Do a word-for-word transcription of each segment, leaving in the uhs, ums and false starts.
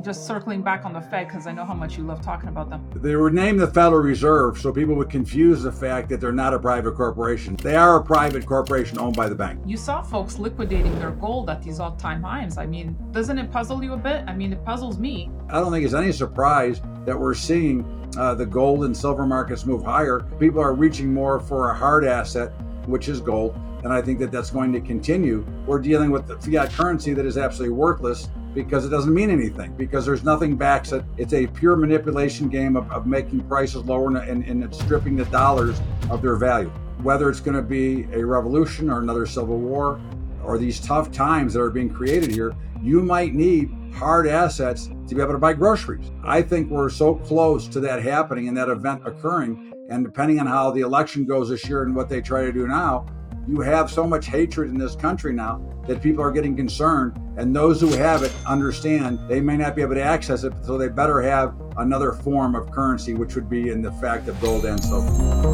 just circling back on the Fed, because I know how much you love talking about them. They were named the Federal Reserve so people would confuse the fact that they're not a private corporation. They are a private corporation owned by the bank. You saw folks liquidating their gold at these all-time highs. I mean, doesn't it puzzle you a bit? I mean, it puzzles me. I don't think it's any surprise that we're seeing uh, the gold and silver markets move higher. People are reaching more for a hard asset, which is gold, and I think that that's going to continue. We're dealing with the fiat currency that is absolutely worthless because it doesn't mean anything, because there's nothing backs it. It's a pure manipulation game of, of making prices lower and, and, and stripping the dollars of their value. Whether it's going to be a revolution or another civil war or these tough times that are being created here, you might need hard assets to be able to buy groceries. I think we're so close to that happening and that event occurring, and depending on how the election goes this year and what they try to do now, you have so much hatred in this country now that people are getting concerned, and those who have it understand they may not be able to access it, so they better have another form of currency, which would be in the fact of gold and silver.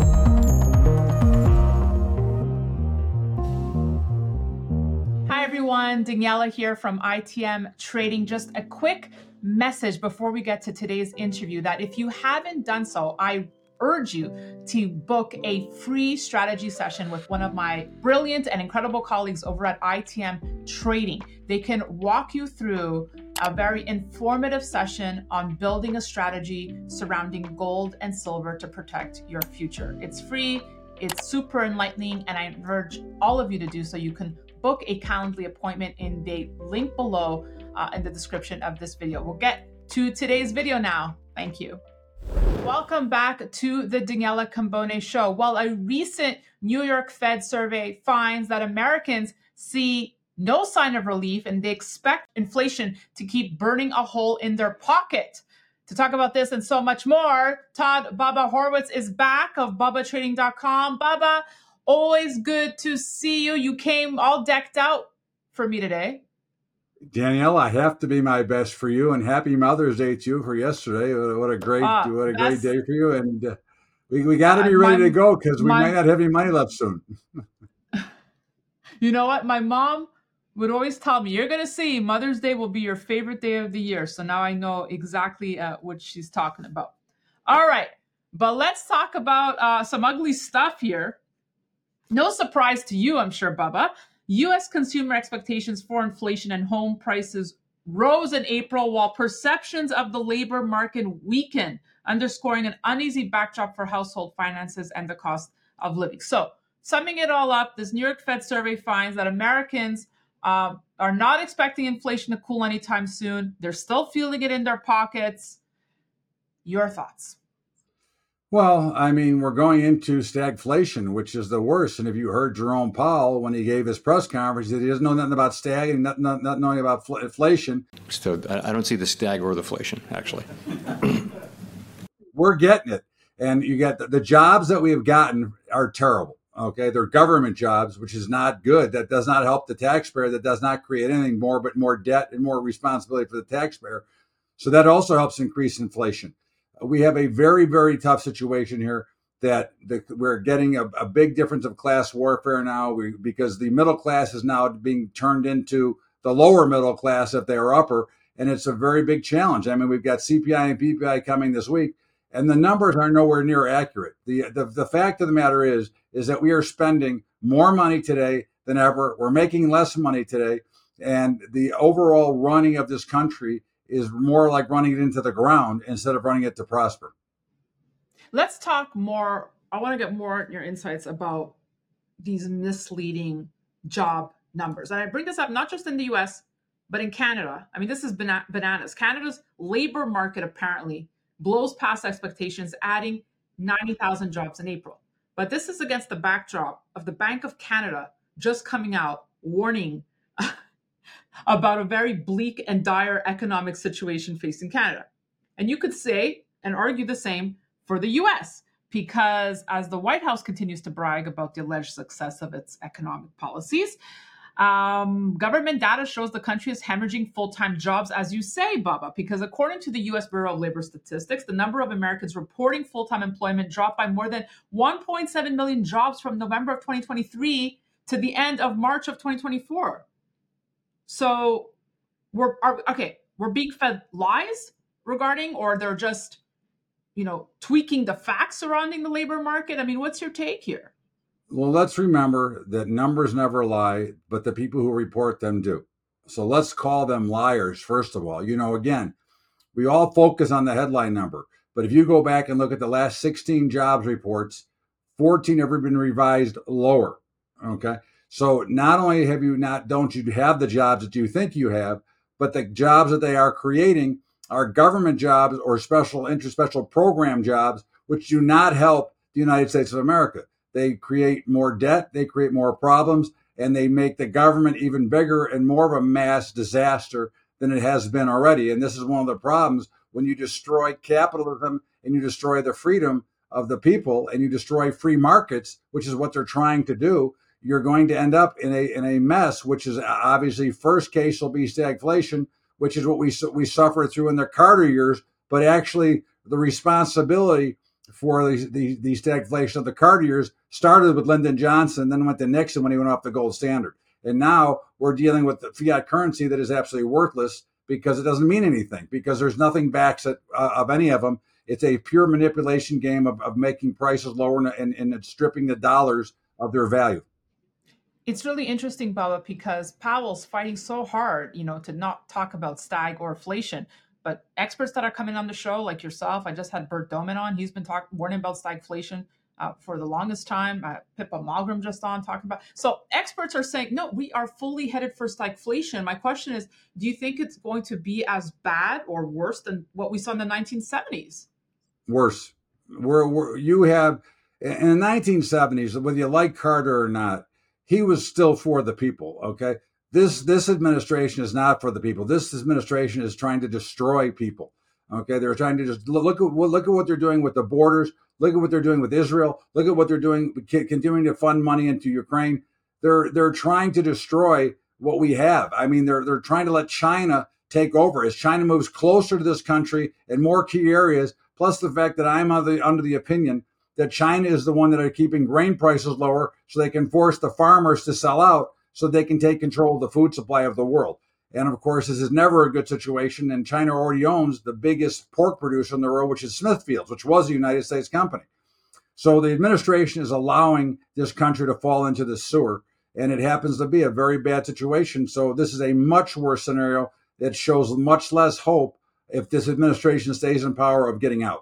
Hi everyone, Daniela here from I T M Trading. Just a quick message before we get to today's interview that if you haven't done so, I urge you to book a free strategy session with one of my brilliant and incredible colleagues over at I T M Trading. They can walk you through a very informative session on building a strategy surrounding gold and silver to protect your future. It's free, it's super enlightening, and I urge all of you to do so. You can book a Calendly appointment in the link below uh, in the description of this video. We'll get to today's video now. Thank you. Welcome back to the Daniela Cambone Show. Well, a recent New York Fed survey finds that Americans see no sign of relief and they expect inflation to keep burning a hole in their pocket. To talk about this and so much more, Todd Bubba Horwitz is back of Bubba Trading dot com. Bubba, always good to see you. You came all decked out for me today. Danielle, I have to be my best for you, and happy Mother's Day to you for yesterday. What a great, uh, what a great day for you, and uh, we we got to be ready my, to go because we my, might not have any money left soon. You know what? My mom would always tell me, "You're going to see Mother's Day will be your favorite day of the year." So now I know exactly uh, what she's talking about. All right, but let's talk about uh, some ugly stuff here. No surprise to you, I'm sure, Bubba. U S consumer expectations for inflation and home prices rose in April while perceptions of the labor market weakened, underscoring an uneasy backdrop for household finances and the cost of living. So, summing it all up, this New York Fed survey finds that Americans uh, are not expecting inflation to cool anytime soon. They're still feeling it in their pockets. Your thoughts? Well, I mean, we're going into stagflation, which is the worst. And if you heard Jerome Powell when he gave his press conference, that he doesn't know nothing about stag and not, not, not knowing about fl- inflation. So I don't see the stag or the inflation, actually. We're getting it. And you get the, the jobs that we have gotten are terrible. Okay, they're government jobs, which is not good. That does not help the taxpayer. That does not create anything more but more debt and more responsibility for the taxpayer. So that also helps increase inflation. We have a very, very tough situation here that the, we're getting a, a big difference of class warfare now we, because the middle class is now being turned into the lower middle class if they are upper. And it's a very big challenge. I mean, we've got C P I and P P I coming this week, and the numbers are nowhere near accurate. The, the, the fact of the matter is, is that we are spending more money today than ever. We're making less money today. And the overall running of this country is more like running it into the ground instead of running it to prosper. Let's talk more. I want to get more your insights about these misleading job numbers. And I bring this up not just in the U S, but in Canada. I mean, this is bana- bananas. Canada's labor market apparently blows past expectations, adding ninety thousand jobs in April. But this is against the backdrop of the Bank of Canada just coming out warning about a very bleak and dire economic situation facing Canada. And you could say and argue the same for the U S, because as the White House continues to brag about the alleged success of its economic policies, um, government data shows the country is hemorrhaging full-time jobs, as you say, Bubba, because according to the U S Bureau of Labor Statistics, the number of Americans reporting full-time employment dropped by more than one point seven million jobs from November of twenty twenty-three to the end of March of twenty twenty-four. So we're are, okay. we're being fed lies regarding, or they're just, you know, tweaking the facts surrounding the labor market? I mean, what's your take here? Well, let's remember that numbers never lie, but the people who report them do. So let's call them liars, first of all. You know, again, we all focus on the headline number, but if you go back and look at the last sixteen jobs reports, fourteen have been revised lower. Okay. So not only have you not, don't you have the jobs that you think you have, but the jobs that they are creating are government jobs or special interest, special program jobs, which do not help the United States of America. They create more debt, they create more problems, and they make the government even bigger and more of a mass disaster than it has been already. And this is one of the problems when you destroy capitalism and you destroy the freedom of the people and you destroy free markets, which is what they're trying to do. You're going to end up in a in a mess, which is obviously first case will be stagflation, which is what we we suffered through in the Carter years. But actually, the responsibility for the, the, the stagflation of the Carter years started with Lyndon Johnson, then went to Nixon when he went off the gold standard. And now we're dealing with the fiat currency that is absolutely worthless because it doesn't mean anything, because there's nothing backs it uh, of any of them. It's a pure manipulation game of, of making prices lower and, and, and stripping the dollars of their value. It's really interesting, Baba, because Powell's fighting so hard, you know, to not talk about stag or inflation. But experts that are coming on the show, like yourself, I just had Bert Doman on. He's been talking, warning about stagflation uh, for the longest time. Uh, Pippa Malmgren just on talking about. So experts are saying, no, we are fully headed for stagflation. My question is, do you think it's going to be as bad or worse than what we saw in the nineteen seventies? Worse. We're, we're, you have, in the nineteen seventies, whether you like Carter or not, he was still for the people, okay? This this administration is not for the people. This administration is trying to destroy people. Okay, they're trying to just look at look at what they're doing with the borders. Look at what they're doing with Israel. Look at what they're doing, continuing to fund money into Ukraine. They're they're trying to destroy what we have. I mean, they're they're trying to let China take over as China moves closer to this country in more key areas. Plus the fact that I'm under the, under the opinion that China is the one that are keeping grain prices lower, so they can force the farmers to sell out, so they can take control of the food supply of the world. And of course, this is never a good situation. And China already owns the biggest pork producer in the world, which is Smithfields, which was a United States company. So the administration is allowing this country to fall into the sewer. And it happens to be a very bad situation. So this is a much worse scenario that shows much less hope if this administration stays in power of getting out.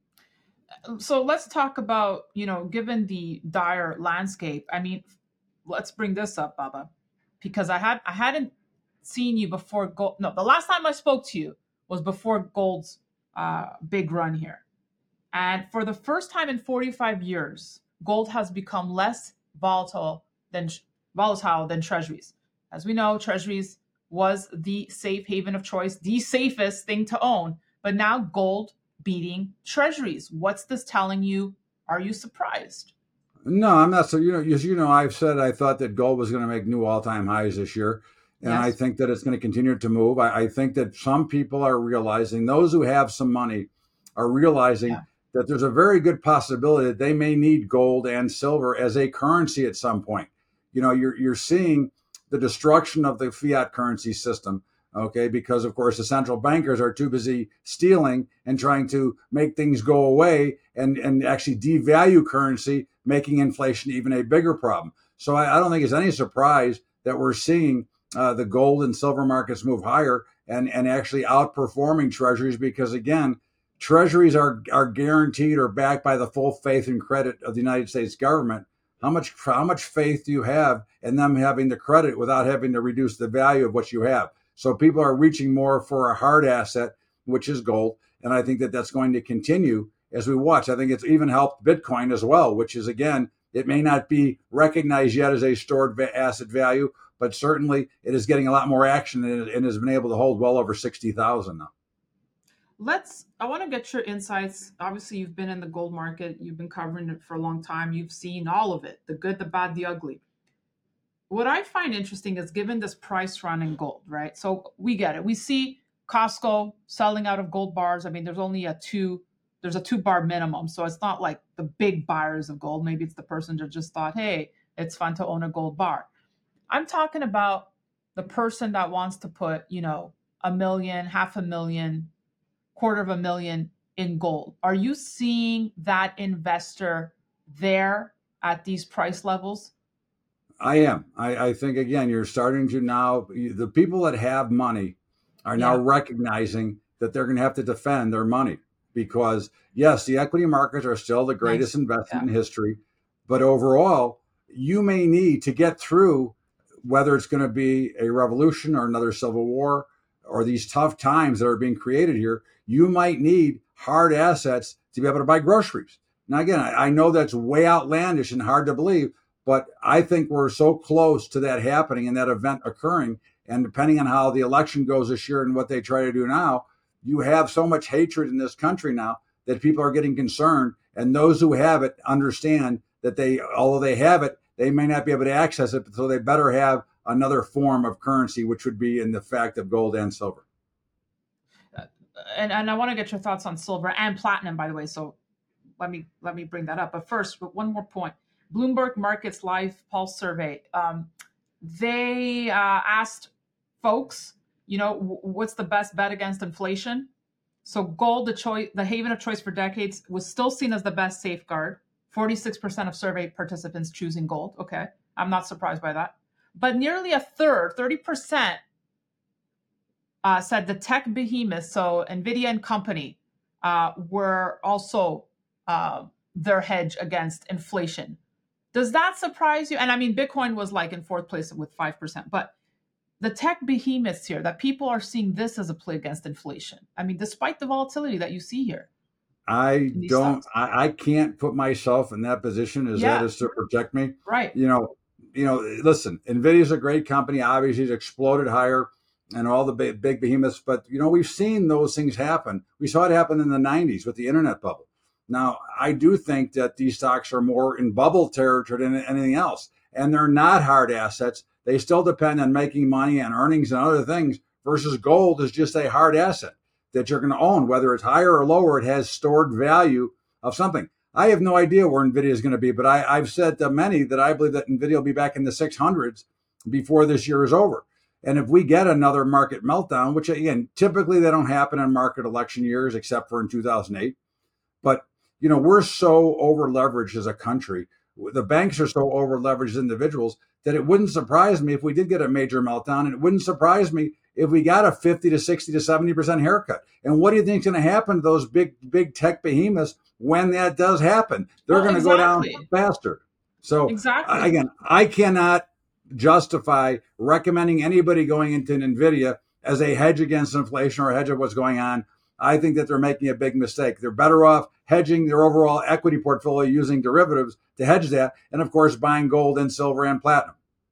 So let's talk about, you know, given the dire landscape, I mean, let's bring this up, Baba, because I had I hadn't seen you before gold. No, the last time I spoke to you was before gold's uh, big run here, and for the first time in forty-five years, gold has become less volatile than volatile than treasuries. As we know, treasuries was the safe haven of choice, the safest thing to own, but now gold beating treasuries. What's this telling you? Are you surprised? No, I'm not. So, you know, as you know, I've said I thought that gold was going to make new all-time highs this year. And yes. I think that it's going to continue to move. I, I think that some people are realizing, those who have some money are realizing yeah. that there's a very good possibility that they may need gold and silver as a currency at some point. You know, you're you're seeing the destruction of the fiat currency system. Okay, because of course the central bankers are too busy stealing and trying to make things go away and, and actually devalue currency, making inflation even a bigger problem. So I, I don't think it's any surprise that we're seeing uh, the gold and silver markets move higher and, and actually outperforming treasuries, because again, treasuries are, are guaranteed or backed by the full faith and credit of the United States government. How much how much faith do you have in them having the credit without having to reduce the value of what you have? So people are reaching more for a hard asset, which is gold. And I think that that's going to continue as we watch. I think it's even helped Bitcoin as well, which is, again, it may not be recognized yet as a stored asset value, but certainly it is getting a lot more action and has been able to hold well over sixty thousand now. Let's, I want to get your insights. Obviously, you've been in the gold market. You've been covering it for a long time. You've seen all of it, the good, the bad, the ugly. What I find interesting is given this price run in gold, right? So we get it. We see Costco selling out of gold bars. I mean, there's only a two, there's a two bar minimum. So it's not like the big buyers of gold. Maybe it's the person that just thought, hey, it's fun to own a gold bar. I'm talking about the person that wants to put, you know, a million, half a million, quarter of a million in gold. Are you seeing that investor there at these price levels? I am. I, I think, again, you're starting to now, the people that have money are now Yeah. recognizing that they're going to have to defend their money because, yes, the equity markets are still the greatest Nice. investment Yeah. in history. But overall, you may need to get through whether it's going to be a revolution or another civil war or these tough times that are being created here. You might need hard assets to be able to buy groceries. Now, again, I, I know that's way outlandish and hard to believe, but I think we're so close to that happening and that event occurring. And depending on how the election goes this year and what they try to do now, you have so much hatred in this country now that people are getting concerned. And those who have it understand that they, although they have it, they may not be able to access it. So they better have another form of currency, which would be in the fact of gold and silver. And, and I want to get your thoughts on silver and platinum, by the way. So let me let me bring that up. But first, one more point. Bloomberg Markets Live Pulse Survey. Um, they uh, asked folks, you know, w- what's the best bet against inflation? So gold, the choice, the haven of choice for decades, was still seen as the best safeguard. forty-six percent of survey participants choosing gold. Okay, I'm not surprised by that. But nearly a third, thirty percent, uh, said the tech behemoths, so NVIDIA and company, uh, were also uh, their hedge against inflation. Does that surprise you? And I mean, Bitcoin was like in fourth place with five percent, but the tech behemoths here, that people are seeing this as a play against inflation. I mean, despite the volatility that you see here. I don't, I, I can't put myself in that position as Yeah. that is to protect me. Right. You know, you know, listen, NVIDIA is a great company. Obviously, it's exploded higher and all the big, big behemoths. But, you know, we've seen those things happen. We saw it happen in the nineties with the internet bubble. Now, I do think that these stocks are more in bubble territory than anything else. And they're not hard assets. They still depend on making money and earnings and other things versus gold is just a hard asset that you're going to own, whether it's higher or lower. It has stored value of something. I have no idea where NVIDIA is going to be, but I, I've said to many that I believe that NVIDIA will be back in the six hundreds before this year is over. And if we get another market meltdown, which again, typically they don't happen in market election years, except for in two thousand eight. But, you know, we're so over leveraged as a country. The banks are so over leveraged as individuals that it wouldn't surprise me if we did get a major meltdown. And it wouldn't surprise me if we got a fifty to sixty to seventy percent haircut. And what do you think is going to happen to those big, big tech behemoths when that does happen? They're Well, going to exactly. go down faster. So Exactly. again, I cannot justify recommending anybody going into an NVIDIA as a hedge against inflation or a hedge of what's going on. I think that they're making a big mistake. They're better off hedging their overall equity portfolio using derivatives to hedge that. And of course, buying gold and silver and platinum.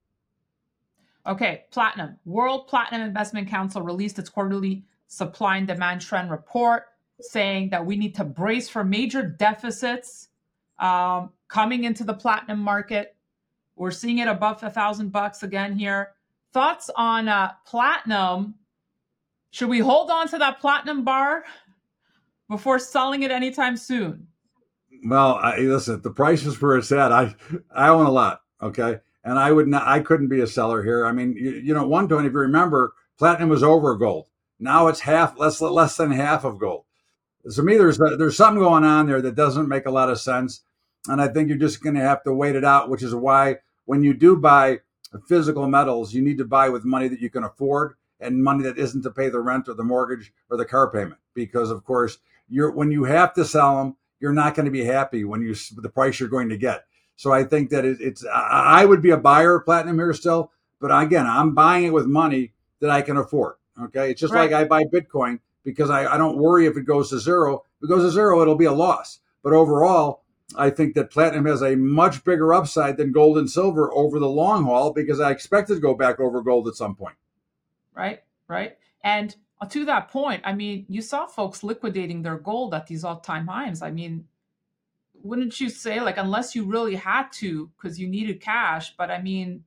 Okay, platinum. World Platinum Investment Council released its quarterly supply and demand trend report, saying that we need to brace for major deficits um, coming into the platinum market. We're seeing it above a thousand bucks again here. Thoughts on uh, platinum? Should we hold on to that platinum bar before selling it anytime soon? Well, I, listen, the price is where it's at. I I own a lot, okay, and I would not, I couldn't be a seller here. I mean, you, you know, at one point, if you remember, platinum was over gold. Now it's half, less less than half of gold. So to me, there's there's something going on there that doesn't make a lot of sense, and I think you're just going to have to wait it out. Which is why when you do buy physical metals, you need to buy with money that you can afford and money that isn't to pay the rent or the mortgage or the car payment. Because of course, you're when you have to sell them, you're not going to be happy when you the price you're going to get. So I think that it, it's I would be a buyer of platinum here still, but again, I'm buying it with money that I can afford. Okay, it's just Right. like I buy Bitcoin because I, I don't worry if it goes to zero. If it goes to zero, it'll be a loss. But overall, I think that platinum has a much bigger upside than gold and silver over the long haul because I expect it to go back over gold at some point. Right, right. And to that point, I mean, you saw folks liquidating their gold at these all-time highs. I mean, wouldn't you say, like, unless you really had to because you needed cash, but I mean,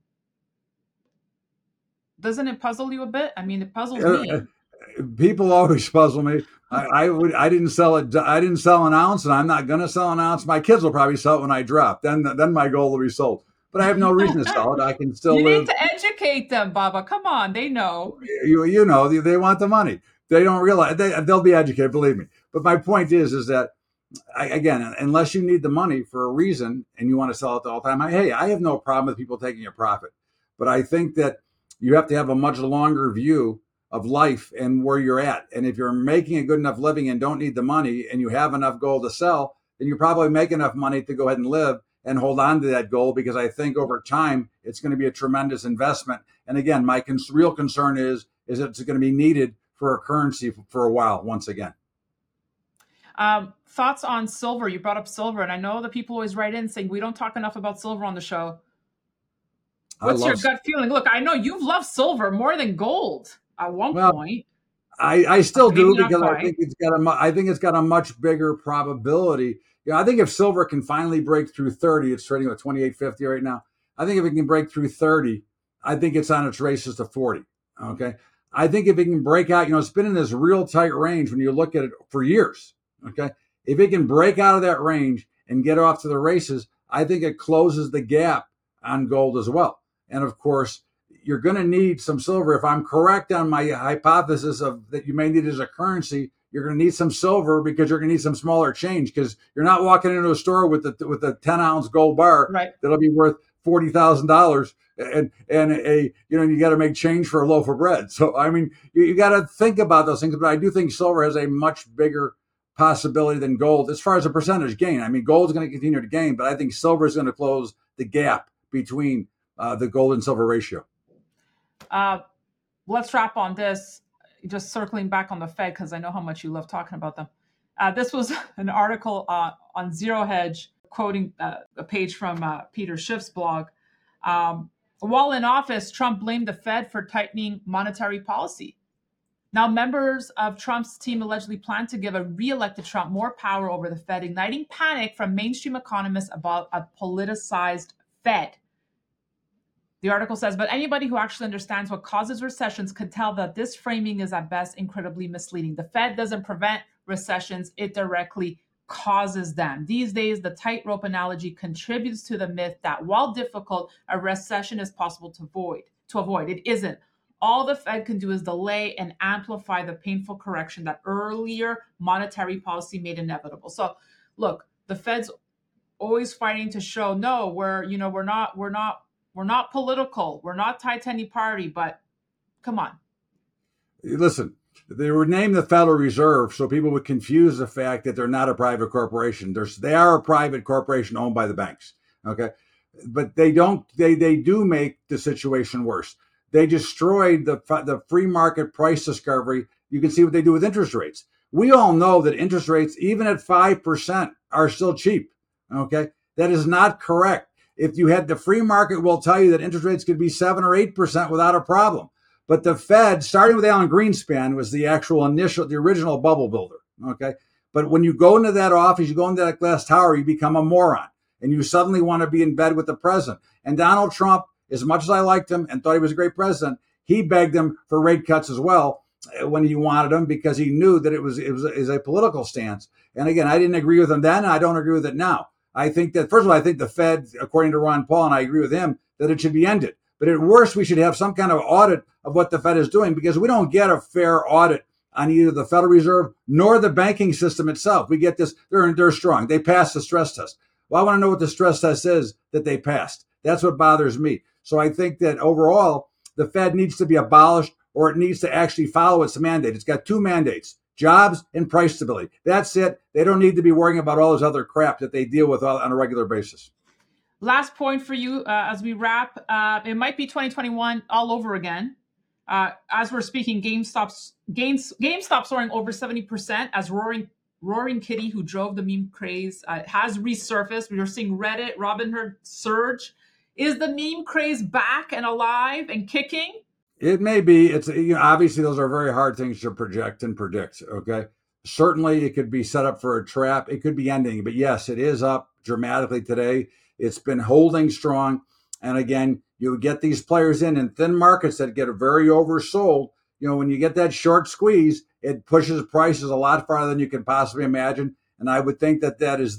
doesn't it puzzle you a bit? I mean, it puzzles me. Uh, People always puzzle me. I, I would. I didn't sell it. I didn't sell an ounce, and I'm not going to sell an ounce. My kids will probably sell it when I drop. Then, then my gold will be sold. but I have no reason to sell it. I can still you live. need to educate them, Baba. Come on, they know. You you know they, they want the money. They don't realize they they'll be educated. Believe me. But my point is is that I, again, unless you need the money for a reason and you want to sell it all the time, I, hey, I have no problem with people taking a profit. But I think that you have to have a much longer view of life and where you're at. And if you're making a good enough living and don't need the money and you have enough gold to sell, then you probably make enough money to go ahead and live and hold on to that gold, because I think over time it's going to be a tremendous investment. And again, my cons- real concern is, is it's going to be needed for a currency for, for a while once again. Um, thoughts on silver? You brought up silver, and I know that people always write in saying we don't talk enough about silver on the show. What's your gut feeling? Look, I know you've loved silver more than gold at one well, point. I, I still Maybe do, not because I quite. think it's got a mu- I think it's got a much bigger probability. You know, I think if silver can finally break through thirty, it's trading at twenty-eight fifty right now. I think if it can break through thirty, I think it's on its races to forty. Okay. I think if it can break out, you know, it's been in this real tight range when you look at it for years. Okay. If it can break out of that range and get off to the races, I think it closes the gap on gold as well. And of course, you're going to need some silver. If I'm correct on my hypothesis of that you may need it as a currency, you're going to need some silver, because you're going to need some smaller change, because you're not walking into a store with the with a ten ounce gold bar Right. that'll be worth forty thousand dollars, and and a you know you got to make change for a loaf of bread. So I mean, you, you got to think about those things. But I do think silver has a much bigger possibility than gold as far as a percentage gain. I mean, gold's going to continue to gain, but I think silver is going to close the gap between uh, the gold and silver ratio. Uh, let's wrap on this, just circling back on the Fed, because I know how much you love talking about them. Uh, this was an article uh, on Zero Hedge, quoting uh, a page from uh, Peter Schiff's blog. Um, while in office, Trump blamed the Fed for tightening monetary policy. Now, members of Trump's team allegedly plan to give a re-elected Trump more power over the Fed, igniting panic from mainstream economists about a politicized Fed. The article says, but anybody who actually understands what causes recessions could tell that this framing is at best incredibly misleading. The Fed doesn't prevent recessions, it directly causes them. These days, the tightrope analogy contributes to the myth that while difficult, a recession is possible to avoid. To avoid. It isn't. All the Fed can do is delay and amplify the painful correction that earlier monetary policy made inevitable. So, look, the Fed's always fighting to show, no, we're, you know, we're not, we're not, we're not political. We're not tied to any party, but come on. Listen, they were named the Federal Reserve so people would confuse the fact that they're not a private corporation. There's, they are a private corporation owned by the banks. Okay. But they don't, they, they do make the situation worse. They destroyed the, the free market price discovery. You can see what they do with interest rates. We all know that interest rates, even at five percent, are still cheap. Okay. That is not correct. If you had the free market, will tell you that interest rates could be seven or eight percent without a problem. But the Fed, starting with Alan Greenspan, was the actual initial, the original bubble builder. Okay. But when you go into that office, you go into that glass tower, you become a moron and you suddenly want to be in bed with the president. And Donald Trump, as much as I liked him and thought he was a great president, he begged him for rate cuts as well when he wanted them, because he knew that it was, it was, it was a political stance. And again, I didn't agree with him then, and I don't agree with it now. I think that, first of all, I think the Fed, according to Ron Paul, and I agree with him, that it should be ended. But at worst, we should have some kind of audit of what the Fed is doing, because we don't get a fair audit on either the Federal Reserve nor the banking system itself. We get this, they're, they're strong. They passed the stress test. Well, I want to know what the stress test is that they passed. That's what bothers me. So I think that overall, the Fed needs to be abolished, or it needs to actually follow its mandate. It's got two mandates: jobs and price stability. That's it. They don't need to be worrying about all this other crap that they deal with on a regular basis. Last point for you uh, as we wrap. Uh, it might be twenty twenty-one all over again. Uh, as we're speaking, GameStop's gains, GameStop soaring over seventy percent as Roaring Roaring Kitty, who drove the meme craze, uh, has resurfaced. We are seeing Reddit, Robinhood surge. Is the meme craze back and alive and kicking? It may be. It's, you know, obviously those are very hard things to project and predict. Okay. Certainly it could be set up for a trap. It could be ending, but yes, it is up dramatically today. It's been holding strong. And again, you get these players in in thin markets that get very oversold. You know, when you get that short squeeze, it pushes prices a lot farther than you can possibly imagine. And I would think that that is this.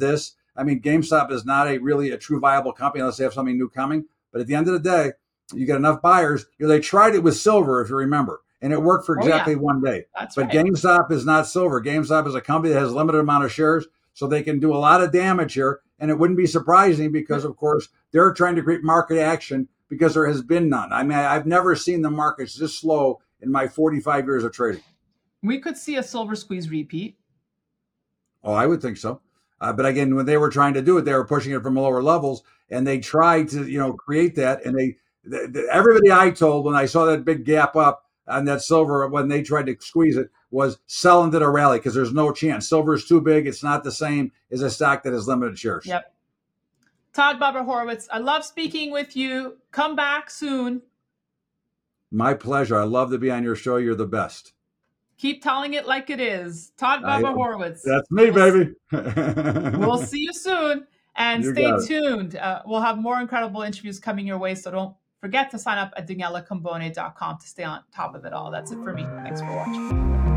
I mean, GameStop is not a really a true viable company unless they have something new coming. But at the end of the day, you get enough buyers. You know, they tried it with silver, if you remember, and it worked for exactly oh, yeah. one day. That's but right. GameStop is not silver. GameStop is a company that has a limited amount of shares, so they can do a lot of damage here. And it wouldn't be surprising because, of course, they're trying to create market action because there has been none. I mean, I've never seen the markets this slow in my forty-five years of trading. We could see a silver squeeze repeat. Oh, I would think so. Uh, but again, when they were trying to do it, they were pushing it from lower levels, and they tried to, you know, create that. And they, the, the, everybody I told when I saw that big gap up on that silver when they tried to squeeze it was sell into the rally because there's no chance. Silver is too big. It's not the same as a stock that has limited shares. Yep. Todd Bubba Horwitz, I love speaking with you. Come back soon. My pleasure. I love to be on your show. You're the best. Keep telling it like it is. Todd Bubba Horwitz. That's me, baby. We'll see you soon. And You stay got it. tuned. Uh, we'll have more incredible interviews coming your way. So don't forget to sign up at daniela cambone dot com to stay on top of it all. That's it for me. Thanks for watching.